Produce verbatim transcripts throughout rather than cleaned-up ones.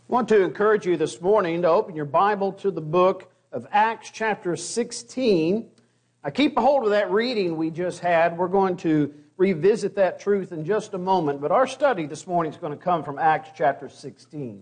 I want to encourage you this morning to open your Bible to the book of Acts chapter sixteen. I keep a hold of that reading we just had. We're going to revisit that truth in just a moment, but our study this morning is going to come from Acts chapter sixteen.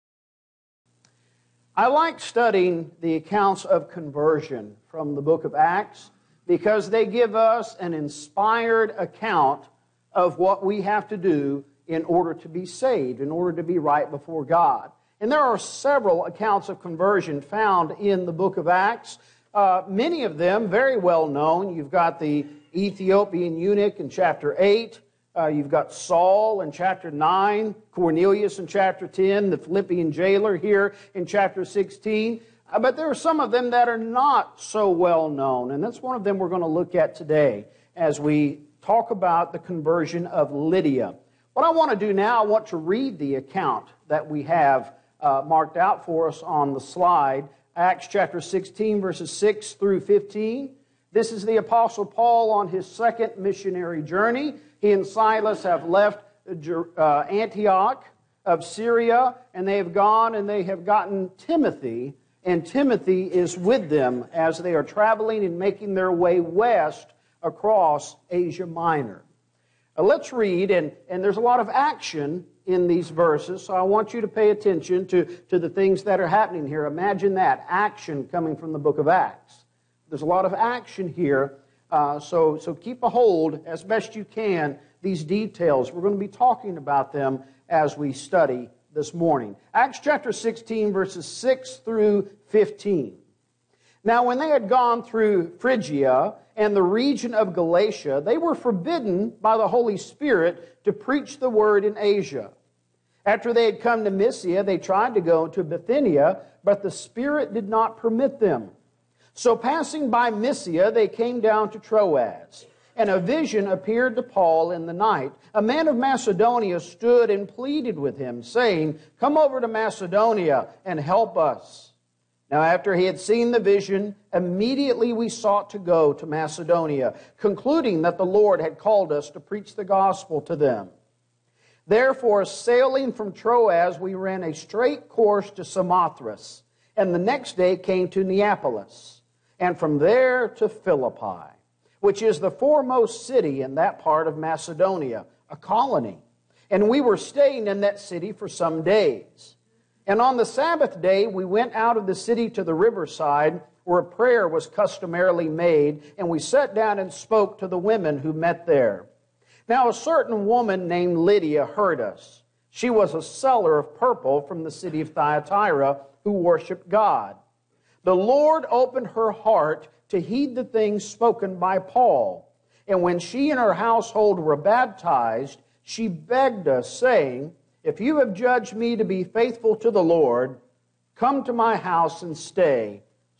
I like studying the accounts of conversion from the book of Acts because they give us an inspired account of what we have to do in order to be saved, in order to be right before God. And there are several accounts of conversion found in the book of Acts. Uh, many of them very well known. You've got the Ethiopian eunuch in chapter eight. Uh, you've got Saul in chapter nine. Cornelius in chapter ten. The Philippian jailer here in chapter sixteen. Uh, but there are some of them that are not so well known. And that's one of them we're going to look at today as we talk about the conversion of Lydia. What I want to do now, I want to read the account that we have uh, marked out for us on the slide. Acts chapter sixteen, verses six through fifteen. This is the Apostle Paul on his second missionary journey. He and Silas have left uh, Antioch of Syria, and they have gone and they have gotten Timothy, and Timothy is with them as they are traveling and making their way west across Asia Minor. Uh, let's read, and, and there's a lot of action in these verses, so I want you to pay attention to, to the things that are happening here. Imagine that, action coming from the book of Acts. There's a lot of action here, uh, so, so keep a hold as best you can these details. We're going to be talking about them as we study this morning. Acts chapter sixteen, verses six through fifteen. Now, when they had gone through Phrygia and the region of Galatia, they were forbidden by the Holy Spirit to preach the word in Asia. After they had come to Mysia, they tried to go to Bithynia, but the Spirit did not permit them. So passing by Mysia, they came down to Troas, and a vision appeared to Paul in the night. A man of Macedonia stood and pleaded with him, saying, "Come over to Macedonia and help us." Now, after he had seen the vision, immediately we sought to go to Macedonia, concluding that the Lord had called us to preach the gospel to them. Therefore, sailing from Troas, we ran a straight course to Samothrace, and the next day came to Neapolis, and from there to Philippi, which is the foremost city in that part of Macedonia, a colony. And we were staying in that city for some days. And on the Sabbath day, we went out of the city to the riverside, where a prayer was customarily made, and we sat down and spoke to the women who met there. Now a certain woman named Lydia heard us. She was a seller of purple from the city of Thyatira, who worshiped God. The Lord opened her heart to heed the things spoken by Paul. And when she and her household were baptized, she begged us, saying, "If you have judged me to be faithful to the Lord, come to my house and stay."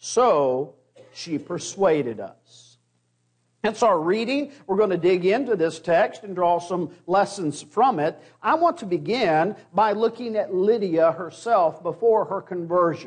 So she persuaded us. That's our reading. We're going to dig into this text and draw some lessons from it. I want to begin by looking at Lydia herself before her conversion.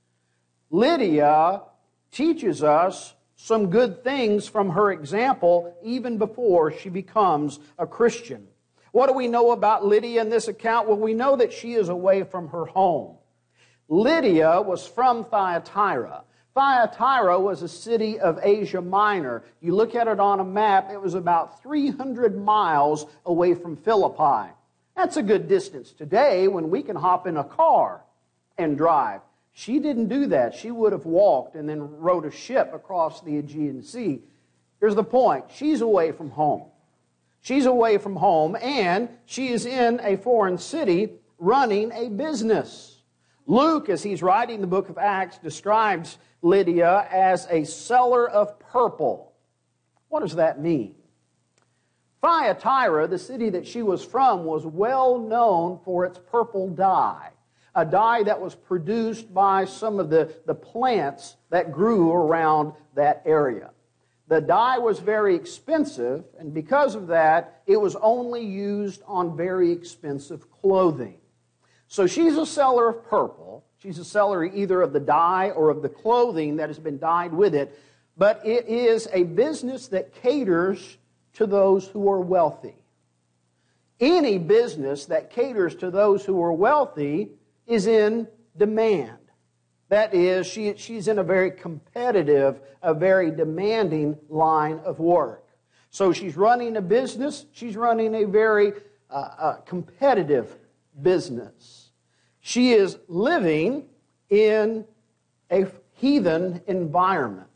Lydia teaches us some good things from her example even before she becomes a Christian. What do we know about Lydia in this account? Well, we know that she is away from her home. Lydia was from Thyatira. Thyatira was a city of Asia Minor. You look at it on a map, it was about three hundred miles away from Philippi. That's a good distance today when we can hop in a car and drive. She didn't do that. She would have walked and then rode a ship across the Aegean Sea. Here's the point. She's away from home. She's away from home, and she is in a foreign city running a business. Luke, as he's writing the book of Acts, describes Lydia as a seller of purple. What does that mean? Thyatira, the city that she was from, was well known for its purple dye, a dye that was produced by some of the, the plants that grew around that area. The dye was very expensive, and because of that, it was only used on very expensive clothing. So she's a seller of purple. She's a seller either of the dye or of the clothing that has been dyed with it, but it is a business that caters to those who are wealthy. Any business that caters to those who are wealthy is in demand. That is, she, she's in a very competitive, a very demanding line of work. So she's running a business. She's running a very uh, uh, competitive business. She is living in a heathen environment.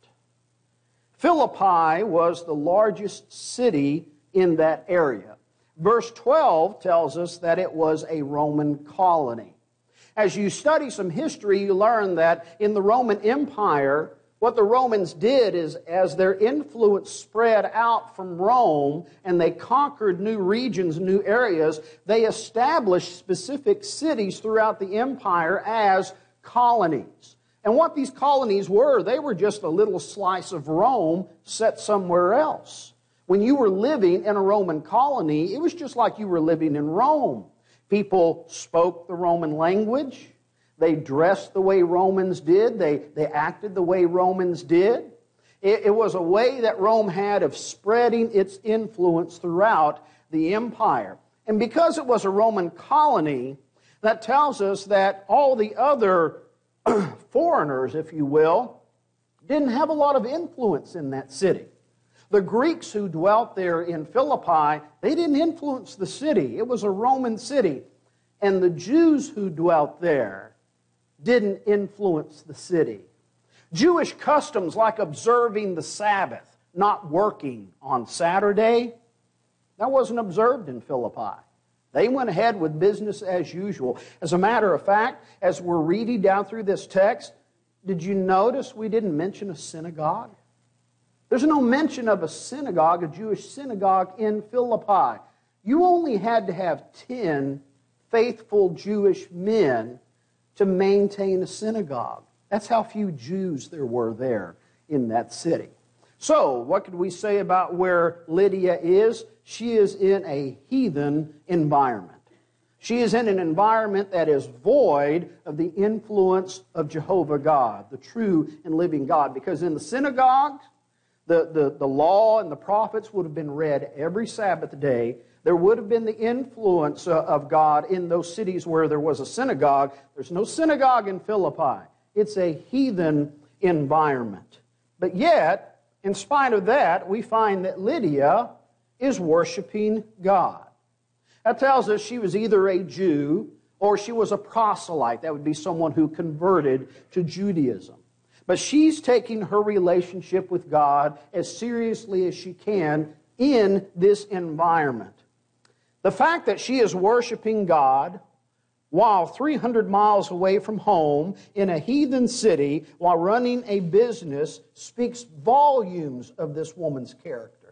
Philippi was the largest city in that area. Verse twelve tells us that it was a Roman colony. As you study some history, you learn that in the Roman Empire, what the Romans did is, as their influence spread out from Rome and they conquered new regions, new areas, they established specific cities throughout the empire as colonies. And what these colonies were, they were just a little slice of Rome set somewhere else. When you were living in a Roman colony, it was just like you were living in Rome. People spoke the Roman language. They dressed the way Romans did. They, they acted the way Romans did. It, it was a way that Rome had of spreading its influence throughout the empire. And because it was a Roman colony, that tells us that all the other foreigners, if you will, didn't have a lot of influence in that city. The Greeks who dwelt there in Philippi, they didn't influence the city. It was a Roman city. And the Jews who dwelt there didn't influence the city. Jewish customs like observing the Sabbath, not working on Saturday, that wasn't observed in Philippi. They went ahead with business as usual. As a matter of fact, as we're reading down through this text, did you notice we didn't mention a synagogue? There's no mention of a synagogue, a Jewish synagogue in Philippi. You only had to have ten faithful Jewish men to maintain a synagogue. That's how few Jews there were there in that city. So, what could we say about where Lydia is? She is in a heathen environment. She is in an environment that is void of the influence of Jehovah God, the true and living God. Because in the synagogues, the, the, the law and the prophets would have been read every Sabbath day. There would have been the influence of God in those cities where there was a synagogue. There's no synagogue in Philippi. It's a heathen environment. But yet, in spite of that, we find that Lydia is worshiping God. That tells us she was either a Jew or she was a proselyte. That would be someone who converted to Judaism. But she's taking her relationship with God as seriously as she can in this environment. The fact that she is worshiping God while three hundred miles away from home in a heathen city while running a business speaks volumes of this woman's character.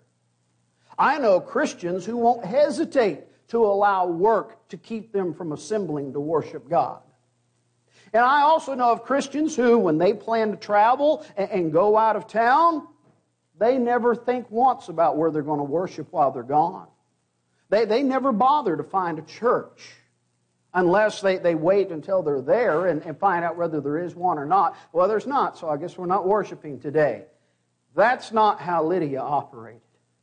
I know Christians who won't hesitate to allow work to keep them from assembling to worship God. And I also know of Christians who, when they plan to travel and go out of town, they never think once about where they're going to worship while they're gone. They, they never bother to find a church unless they, they wait until they're there and, and find out whether there is one or not. Well, there's not, so I guess we're not worshiping today. That's not how Lydia operated.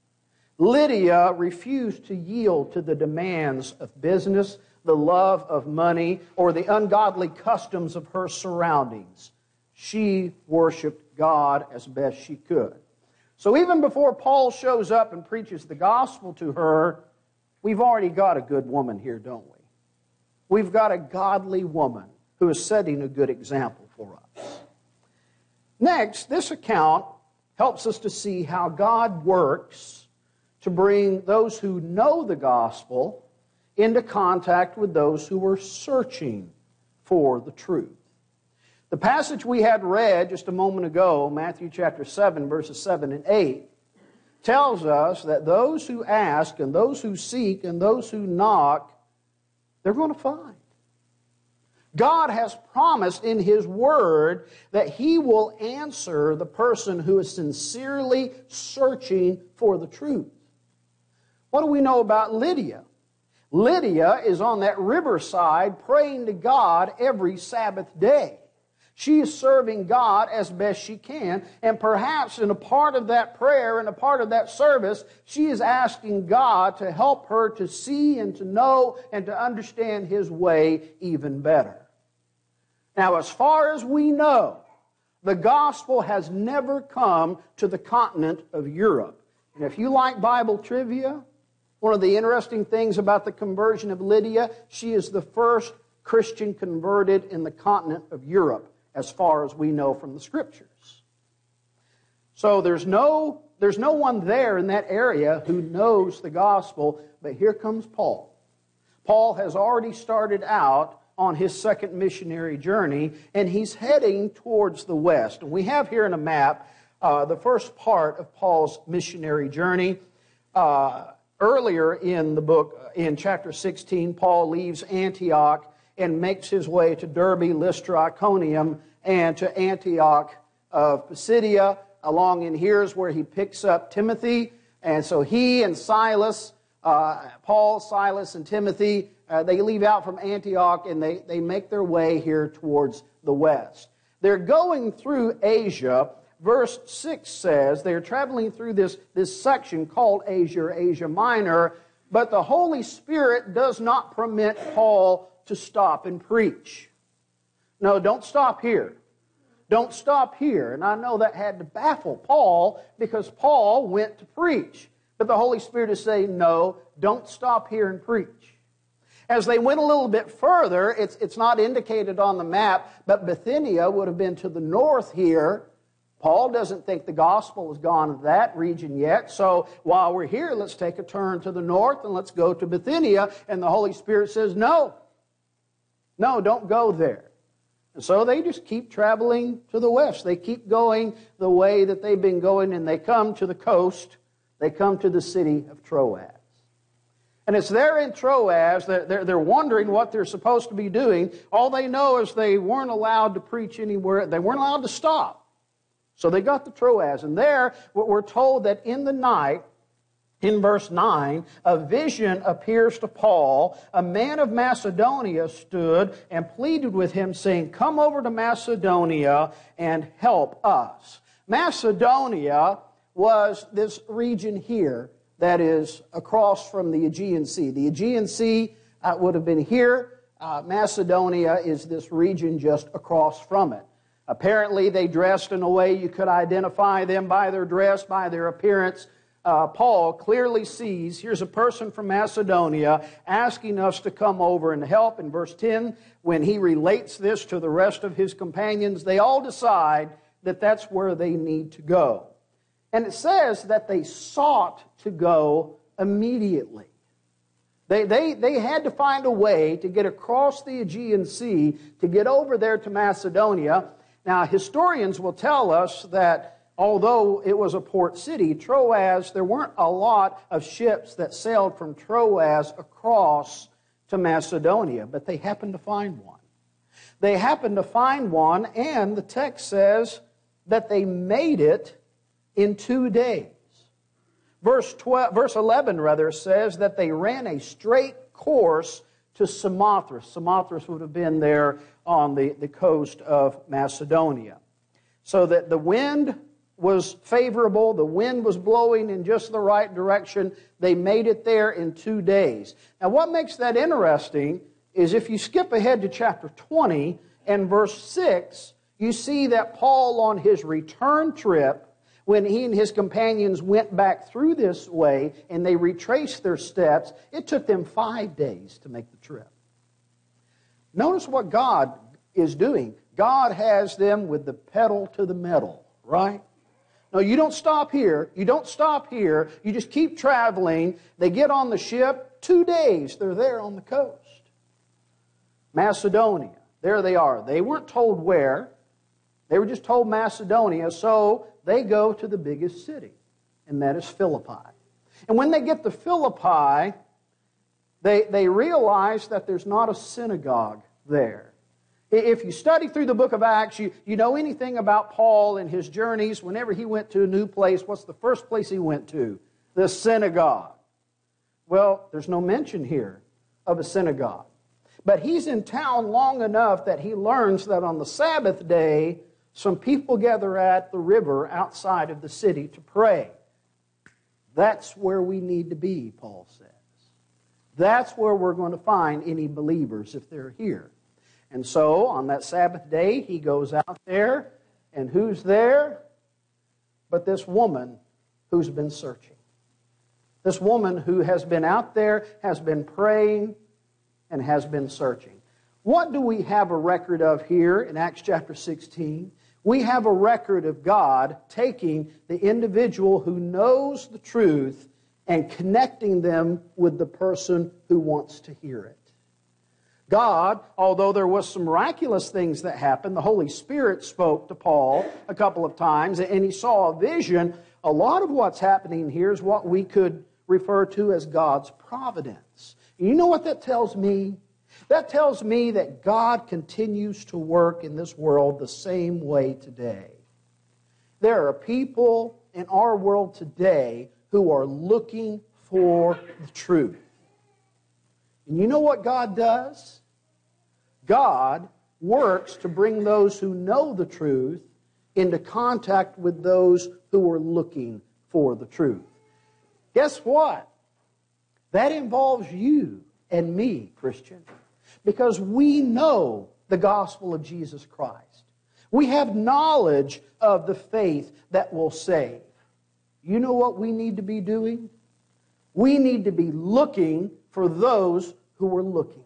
Lydia refused to yield to the demands of business, the love of money, or the ungodly customs of her surroundings. She worshiped God as best she could. So even before Paul shows up and preaches the gospel to her, we've already got a good woman here, don't we? We've got a godly woman who is setting a good example for us. Next, this account helps us to see how God works to bring those who know the gospel into contact with those who are searching for the truth. The passage we had read just a moment ago, Matthew chapter seven, verses seven and eight, tells us that those who ask and those who seek and those who knock, they're going to find. God has promised in His Word that He will answer the person who is sincerely searching for the truth. What do we know about Lydia? Lydia is on that riverside praying to God every Sabbath day. She is serving God as best she can, and perhaps in a part of that prayer and a part of that service, she is asking God to help her to see and to know and to understand His way even better. Now, as far as we know, the gospel has never come to the continent of Europe. And if you like Bible trivia, one of the interesting things about the conversion of Lydia, she is the first Christian converted in the continent of Europe, as far as we know from the Scriptures. So there's no, there's no one there in that area who knows the gospel, but here comes Paul. Paul has already started out on his second missionary journey, and he's heading towards the west. And we have here in a map uh, the first part of Paul's missionary journey. Uh, earlier in the book, in chapter sixteen, Paul leaves Antioch and makes his way to Derbe, Lystra, Iconium, and to Antioch of Pisidia. Along in here is where he picks up Timothy. And so he and Silas, uh, Paul, Silas, and Timothy, Uh, they leave out from Antioch and they, they make their way here towards the west. They're going through Asia. Verse six says they're traveling through this, this section called Asia or Asia Minor, but the Holy Spirit does not permit Paul to stop and preach. No, don't stop here. Don't stop here. And I know that had to baffle Paul because Paul went to preach. But the Holy Spirit is saying, no, don't stop here and preach. As they went a little bit further, it's, it's not indicated on the map, but Bithynia would have been to the north here. Paul doesn't think the gospel has gone to that region yet. So while we're here, let's take a turn to the north and let's go to Bithynia. And the Holy Spirit says, no, no, don't go there. And so they just keep traveling to the west. They keep going the way that they've been going, and they come to the coast. They come to the city of Troas. And it's there in Troas that they're, they're wondering what they're supposed to be doing. All they know is they weren't allowed to preach anywhere. They weren't allowed to stop. So they got to Troas. And there we're told that in the night, in verse nine, a vision appears to Paul. A man of Macedonia stood and pleaded with him, saying, come over to Macedonia and help us. Macedonia was this region here that is across from the Aegean Sea. The Aegean Sea uh, would have been here. Uh, Macedonia is this region just across from it. Apparently, they dressed in a way you could identify them by their dress, by their appearance. Uh, Paul clearly sees, here's a person from Macedonia asking us to come over and help. In verse ten, when he relates this to the rest of his companions, they all decide that that's where they need to go. And it says that they sought to go immediately. They, they, they had to find a way to get across the Aegean Sea to get over there to Macedonia. Now, historians will tell us that although it was a port city, Troas, there weren't a lot of ships that sailed from Troas across to Macedonia, but they happened to find one. They happened to find one, and the text says that they made it in two days. Verse twelve, verse eleven rather says that they ran a straight course to Samothrace. Samothrace would have been there on the, the coast of Macedonia. So that the wind was favorable, the wind was blowing in just the right direction. They made it there in two days. Now what makes that interesting is if you skip ahead to chapter twenty and verse six, you see that Paul on his return trip, when he and his companions went back through this way and they retraced their steps, it took them five days to make the trip. Notice what God is doing. God has them with the pedal to the metal, right? No, you don't stop here. You don't stop here. You just keep traveling. They get on the ship. Two days, they're there on the coast. Macedonia. There they are. They weren't told where. They were just told Macedonia, so they go to the biggest city, and that is Philippi. And when they get to Philippi, they, they realize that there's not a synagogue there. If you study through the book of Acts, you, you know anything about Paul and his journeys. Whenever he went to a new place, what's the first place he went to? The synagogue. Well, there's no mention here of a synagogue. But he's in town long enough that he learns that on the Sabbath day, some people gather at the river outside of the city to pray. That's where we need to be, Paul says. That's where we're going to find any believers if they're here. And so, on that Sabbath day, he goes out there, and who's there? But this woman who's been searching. This woman who has been out there, has been praying, and has been searching. What do we have a record of here in Acts chapter sixteen? We have a record of God taking the individual who knows the truth and connecting them with the person who wants to hear it. God, although there was some miraculous things that happened, the Holy Spirit spoke to Paul a couple of times, and he saw a vision. A lot of what's happening here is what we could refer to as God's providence. And you know what that tells me? That tells me that God continues to work in this world the same way today. There are people in our world today who are looking for the truth. And you know what God does? God works to bring those who know the truth into contact with those who are looking for the truth. Guess what? That involves you and me, Christian, because we know the gospel of Jesus Christ. We have knowledge of the faith that will save. You know what we need to be doing? We need to be looking for those who are looking.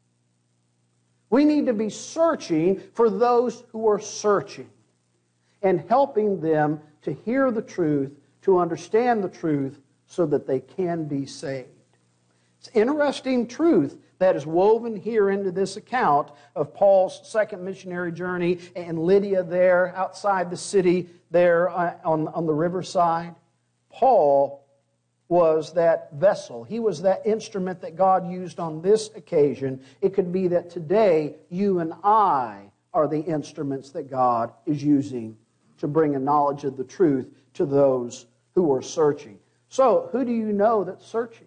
We need to be searching for those who are searching and helping them to hear the truth, to understand the truth, so that they can be saved. It's an interesting truth that is woven here into this account of Paul's second missionary journey and Lydia there outside the city there on, on the riverside. Paul was that vessel. He was that instrument that God used on this occasion. It could be that today you and I are the instruments that God is using to bring a knowledge of the truth to those who are searching. So, who do you know that's searching?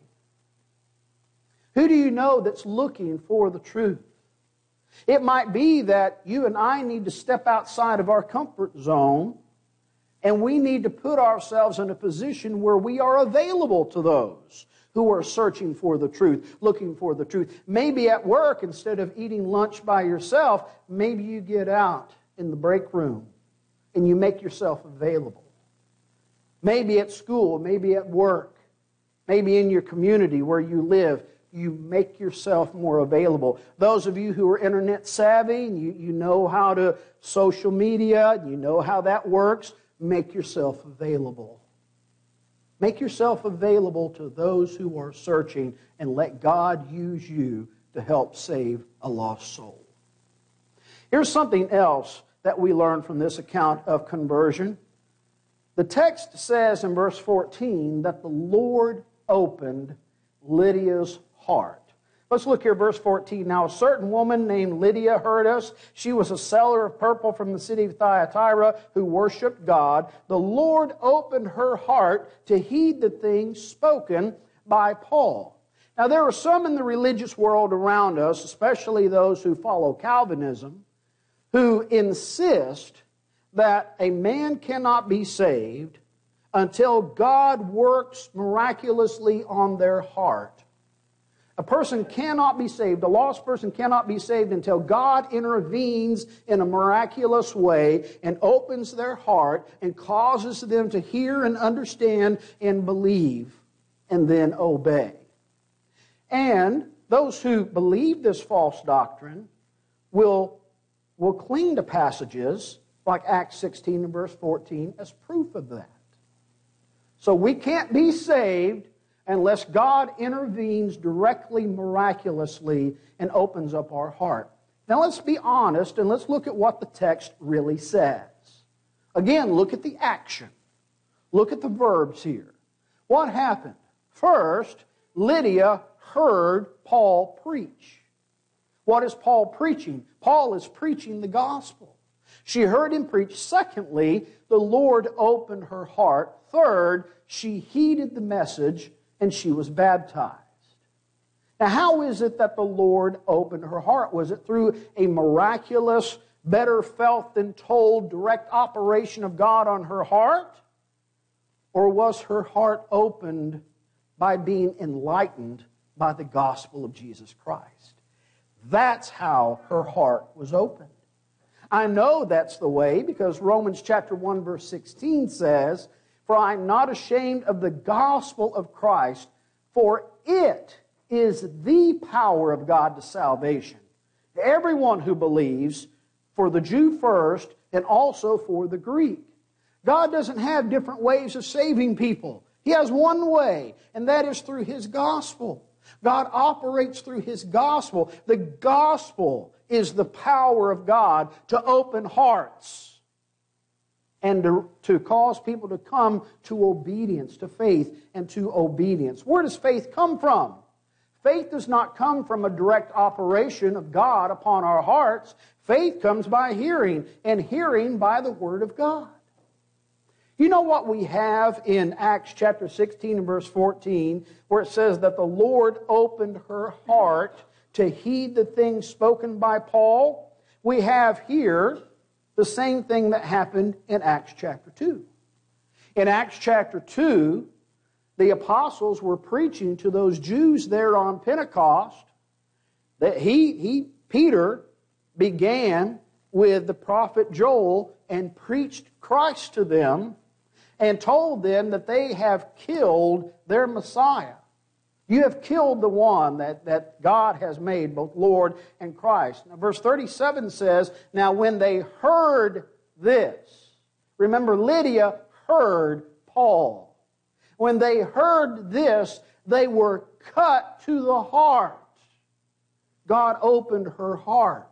Who do you know that's looking for the truth? It might be that you and I need to step outside of our comfort zone, and we need to put ourselves in a position where we are available to those who are searching for the truth, looking for the truth. Maybe at work, instead of eating lunch by yourself, maybe you get out in the break room and you make yourself available. Maybe at school, maybe at work, maybe in your community where you live, you make yourself more available. Those of you who are internet savvy, and you, you know how to social media, you know how that works, make yourself available. Make yourself available to those who are searching, and let God use you to help save a lost soul. Here's something else that we learn from this account of conversion. The text says in verse fourteen that the Lord opened Lydia's heart. Let's look here, verse fourteen. Now a certain woman named Lydia heard us. She was a seller of purple from the city of Thyatira who worshipped God. The Lord opened her heart to heed the things spoken by Paul. Now there are some in the religious world around us, especially those who follow Calvinism, who insist that a man cannot be saved until God works miraculously on their heart. A person cannot be saved, a lost person cannot be saved until God intervenes in a miraculous way and opens their heart and causes them to hear and understand and believe and then obey. And those who believe this false doctrine will, will cling to passages like Acts sixteen and verse fourteen as proof of that. So we can't be saved unless God intervenes directly, miraculously, and opens up our heart. Now let's be honest and let's look at what the text really says. Again, look at the action. Look at the verbs here. What happened? First, Lydia heard Paul preach. What is Paul preaching? Paul is preaching the gospel. She heard him preach. Secondly, the Lord opened her heart. Third, she heeded the message and she was baptized. Now, how is it that the Lord opened her heart? Was it through a miraculous, better felt than told direct operation of God on her heart? Or was her heart opened by being enlightened by the gospel of Jesus Christ? That's how her heart was opened. I know that's the way because Romans chapter one verse sixteen says, "For I am not ashamed of the gospel of Christ, for it is the power of God to salvation to everyone who believes, for the Jew first and also for the Greek." God doesn't have different ways of saving people. He has one way, and that is through His gospel. God operates through His gospel. The gospel is the power of God to open hearts and to, to cause people to come to obedience, to faith and to obedience. Where does faith come from? Faith does not come from a direct operation of God upon our hearts. Faith comes by hearing, and hearing by the Word of God. You know what we have in Acts chapter sixteen and verse fourteen, where it says that the Lord opened her heart to heed the things spoken by Paul? We have here the same thing that happened in Acts chapter two. In Acts chapter two, the apostles were preaching to those Jews there on Pentecost. That he, he, Peter, began with the prophet Joel and preached Christ to them and told them that they have killed their Messiah. You have killed the one that, that God has made, both Lord and Christ. Now, verse thirty-seven says, "Now when they heard this," remember Lydia heard Paul. When they heard this, they were cut to the heart. God opened her heart.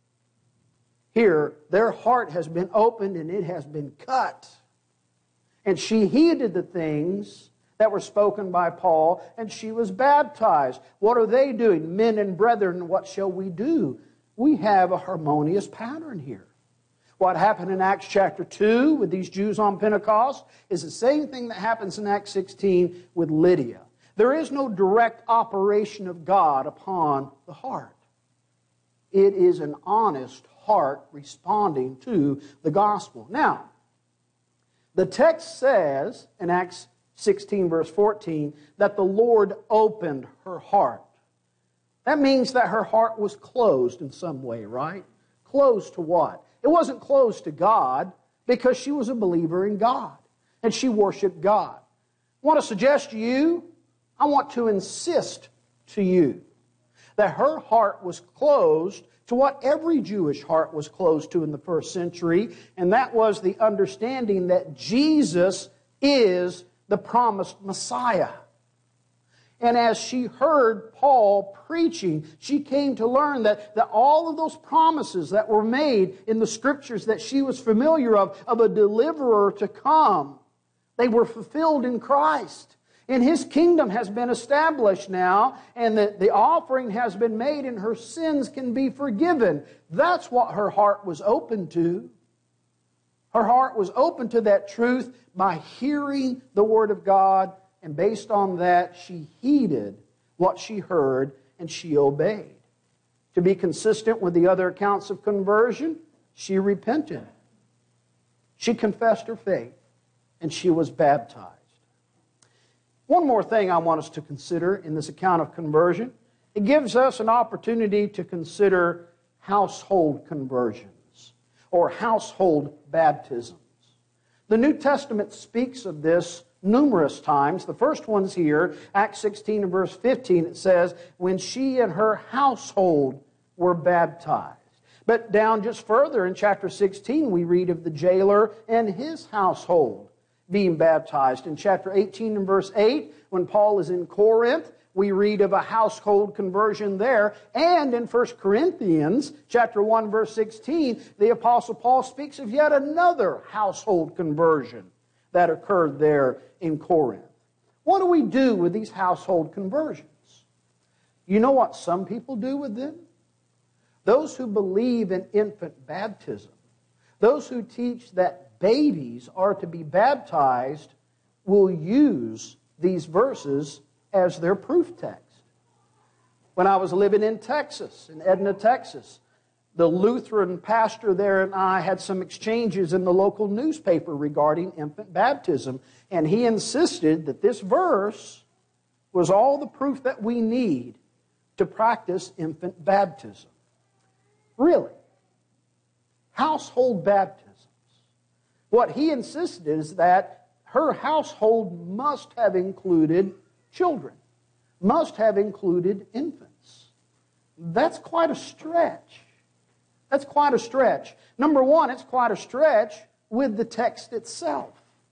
Here, their heart has been opened and it has been cut. And she heeded the things that were spoken by Paul, and she was baptized. What are they doing? "Men and brethren, what shall we do?" We have a harmonious pattern here. What happened in Acts chapter two with these Jews on Pentecost is the same thing that happens in Acts sixteen with Lydia. There is no direct operation of God upon the heart. It is an honest heart responding to the gospel. Now, the text says in Acts sixteen verse fourteen that the Lord opened her heart. That means that her heart was closed in some way, right? Closed to what? It wasn't closed to God because she was a believer in God and she worshiped God. I want to suggest to you, I want to insist to you that her heart was closed to what every Jewish heart was closed to in the first century, and that was the understanding that Jesus is the promised Messiah. And as she heard Paul preaching, she came to learn that, that all of those promises that were made in the Scriptures that she was familiar of, of a deliverer to come, they were fulfilled in Christ. And His kingdom has been established now, and the, the offering has been made, and her sins can be forgiven. That's what her heart was open to. Her heart was open to that truth by hearing the Word of God, and based on that, she heeded what she heard, and she obeyed. To be consistent with the other accounts of conversion, she repented. She confessed her faith, and she was baptized. One more thing I want us to consider in this account of conversion. It gives us an opportunity to consider household conversions or household baptisms. The New Testament speaks of this numerous times. The first one's here, Acts sixteen and verse fifteen. It says, "When she and her household were baptized." But down just further in chapter sixteen, we read of the jailer and his household being baptized. In chapter eighteen and verse eight, when Paul is in Corinth, we read of a household conversion there. And in First Corinthians chapter one verse sixteen, the Apostle Paul speaks of yet another household conversion that occurred there in Corinth. What do we do with these household conversions? You know what some people do with them? Those who believe in infant baptism, those who teach that babies are to be baptized, will use these verses as their proof text. When I was living in Texas, in Edna, Texas, the Lutheran pastor there and I had some exchanges in the local newspaper regarding infant baptism, and he insisted that this verse was all the proof that we need to practice infant baptism. Really. Household baptisms. What he insisted is that her household must have included children, must have included infants. That's quite a stretch. That's quite a stretch. Number one, it's quite a stretch with the text itself.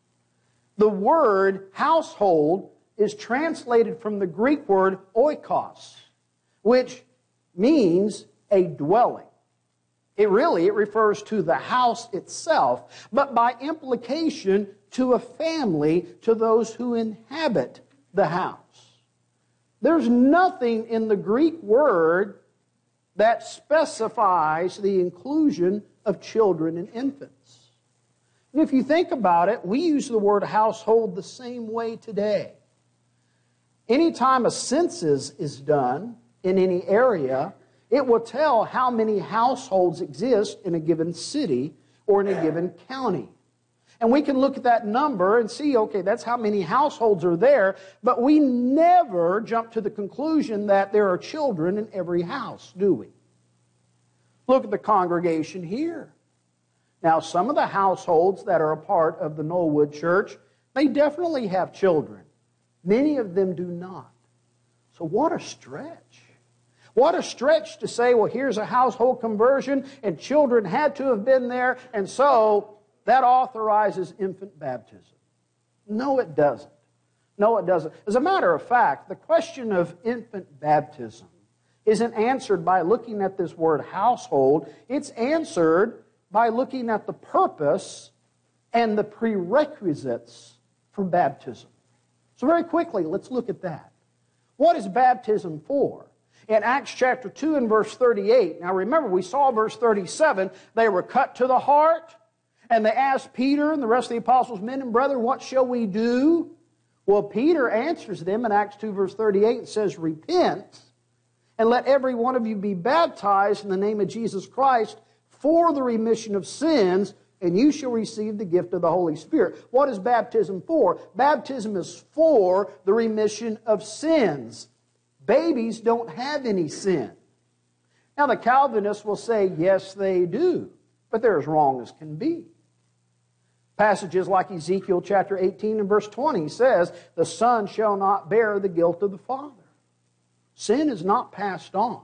The word household is translated from the Greek word oikos, which means a dwelling. It really, it refers to the house itself, but by implication to a family, to those who inhabit the house. There's nothing in the Greek word that specifies the inclusion of children and infants. And if you think about it, we use the word household the same way today. Anytime a census is done in any area, it will tell how many households exist in a given city or in a given county. And we can look at that number and see, okay, that's how many households are there, but we never jump to the conclusion that there are children in every house, do we? Look at the congregation here. Now, some of the households that are a part of the Knollwood Church, they definitely have children. Many of them do not. So what a stretch. What a stretch to say, well, here's a household conversion, and children had to have been there, and so that authorizes infant baptism. No, it doesn't. No, it doesn't. As a matter of fact, the question of infant baptism isn't answered by looking at this word household. It's answered by looking at the purpose and the prerequisites for baptism. So very quickly, let's look at that. What is baptism for? In Acts chapter two and verse thirty-eight, now remember, we saw verse thirty-seven, they were cut to the heart, and they asked Peter and the rest of the apostles, men and brethren, what shall we do? Well, Peter answers them in Acts two verse thirty-eight and says, repent, and let every one of you be baptized in the name of Jesus Christ for the remission of sins, and you shall receive the gift of the Holy Spirit. What is baptism for? Baptism is for the remission of sins. Babies don't have any sin. Now the Calvinists will say, yes, they do, but they're as wrong as can be. Passages like Ezekiel chapter eighteen and verse twenty says, the son shall not bear the guilt of the father. Sin is not passed on.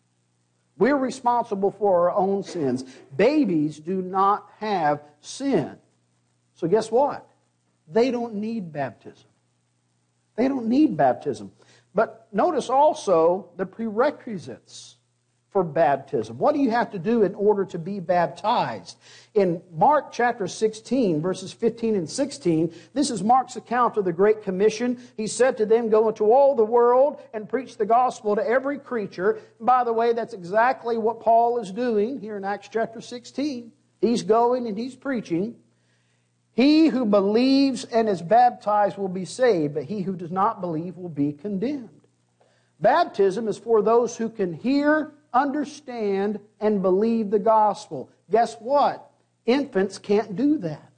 We're responsible for our own sins. Babies do not have sin. So guess what? They don't need baptism. They don't need baptism. But notice also the prerequisites for baptism. What do you have to do in order to be baptized? In Mark chapter sixteen, verses fifteen and sixteen, this is Mark's account of the Great Commission. He said to them, go into all the world and preach the gospel to every creature. By the way, that's exactly what Paul is doing here in Acts chapter sixteen. He's going and he's preaching. He who believes and is baptized will be saved, but he who does not believe will be condemned. Baptism is for those who can hear, understand, and believe the gospel. Guess what? Infants can't do that.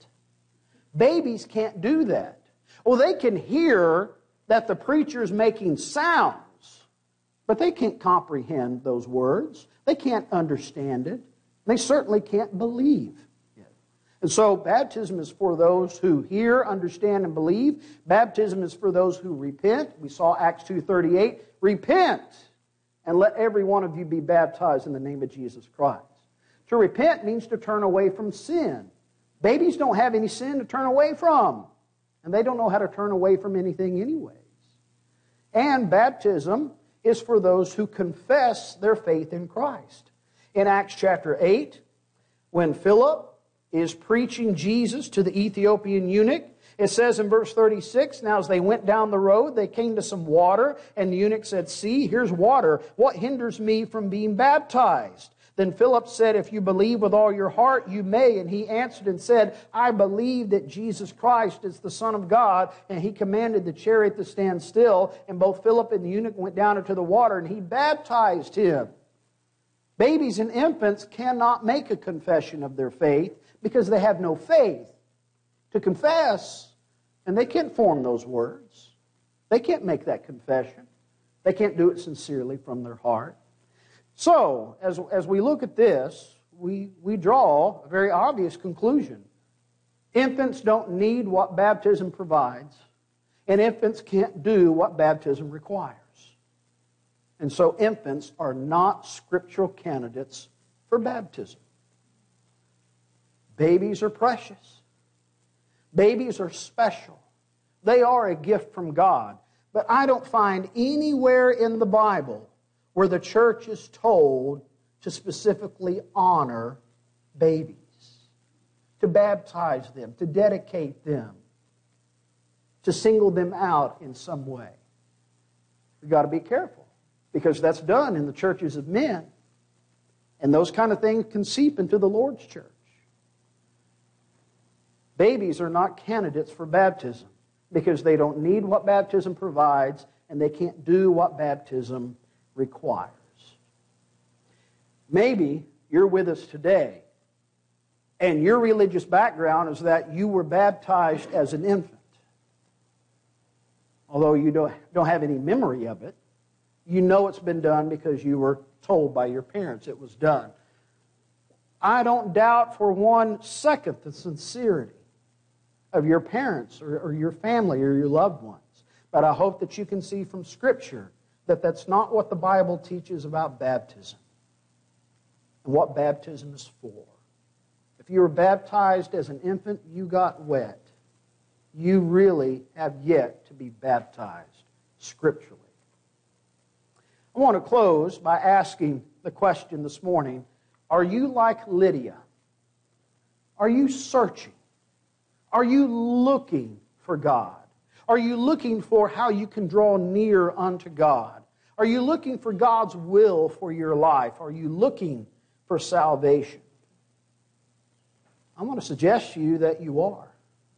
Babies can't do that. Well, they can hear that the preacher's making sounds, but they can't comprehend those words. They can't understand it. They certainly can't believe. And so baptism is for those who hear, understand, and believe. Baptism is for those who repent. We saw Acts two thirty-eight. Repent, and let every one of you be baptized in the name of Jesus Christ. To repent means to turn away from sin. Babies don't have any sin to turn away from, and they don't know how to turn away from anything anyways. And baptism is for those who confess their faith in Christ. In Acts chapter eight, when Philip is preaching Jesus to the Ethiopian eunuch, it says in verse thirty-six, now as they went down the road, they came to some water, and the eunuch said, see, here's water. What hinders me from being baptized? Then Philip said, if you believe with all your heart, you may. And he answered and said, I believe that Jesus Christ is the Son of God. And he commanded the chariot to stand still. And both Philip and the eunuch went down into the water, and he baptized him. Babies and infants cannot make a confession of their faith because they have no faith to confess, and they can't form those words. They can't make that confession. They can't do it sincerely from their heart. So, as, as we look at this, we, we draw a very obvious conclusion. Infants don't need what baptism provides, and infants can't do what baptism requires. And so infants are not scriptural candidates for baptism. Babies are precious. Babies are special. They are a gift from God. But I don't find anywhere in the Bible where the church is told to specifically honor babies, to baptize them, to dedicate them, to single them out in some way. We've got to be careful, because that's done in the churches of men, and those kind of things can seep into the Lord's church. Babies are not candidates for baptism because they don't need what baptism provides and they can't do what baptism requires. Maybe you're with us today and your religious background is that you were baptized as an infant. Although you don't, don't have any memory of it, you know it's been done because you were told by your parents it was done. I don't doubt for one second the sincerity of your parents or, or your family or your loved ones. But I hope that you can see from Scripture that that's not what the Bible teaches about baptism and what baptism is for. If you were baptized as an infant, you got wet. You really have yet to be baptized scripturally. I want to close by asking the question this morning, are you like Lydia? Are you searching? Are you looking for God? Are you looking for how you can draw near unto God? Are you looking for God's will for your life? Are you looking for salvation? I want to suggest to you that you are.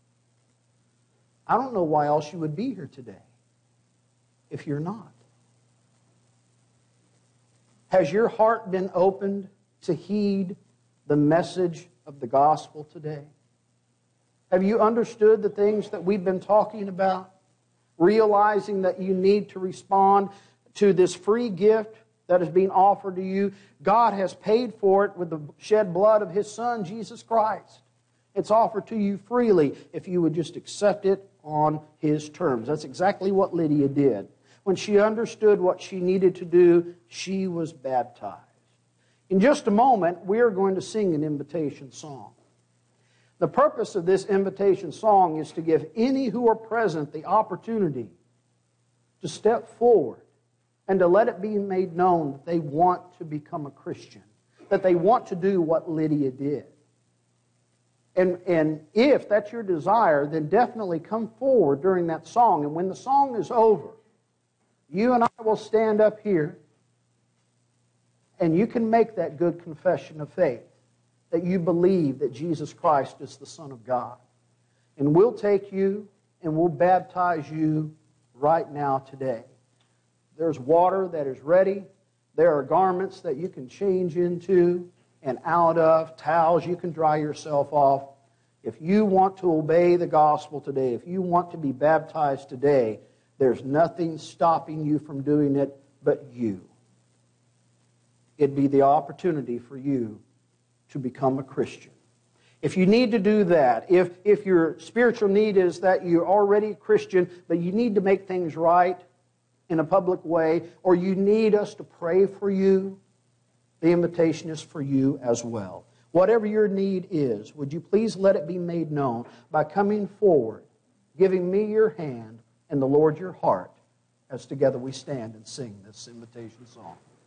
I don't know why else you would be here today if you're not. Has your heart been opened to heed the message of the gospel today? Have you understood the things that we've been talking about? Realizing that you need to respond to this free gift that is being offered to you. God has paid for it with the shed blood of His Son, Jesus Christ. It's offered to you freely if you would just accept it on His terms. That's exactly what Lydia did. When she understood what she needed to do, she was baptized. In just a moment, we are going to sing an invitation song. The purpose of this invitation song is to give any who are present the opportunity to step forward and to let it be made known that they want to become a Christian, that they want to do what Lydia did. And, and if that's your desire, then definitely come forward during that song. And when the song is over, you and I will stand up here and you can make that good confession of faith, that you believe that Jesus Christ is the Son of God. And we'll take you and we'll baptize you right now today. There's water that is ready. There are garments that you can change into and out of, towels you can dry yourself off. If you want to obey the gospel today, if you want to be baptized today, there's nothing stopping you from doing it but you. It'd be the opportunity for you to become a Christian. If you need to do that, if, if your spiritual need is that you're already a Christian, but you need to make things right in a public way, or you need us to pray for you, the invitation is for you as well. Whatever your need is, would you please let it be made known by coming forward, giving me your hand and the Lord your heart, as together we stand and sing this invitation song.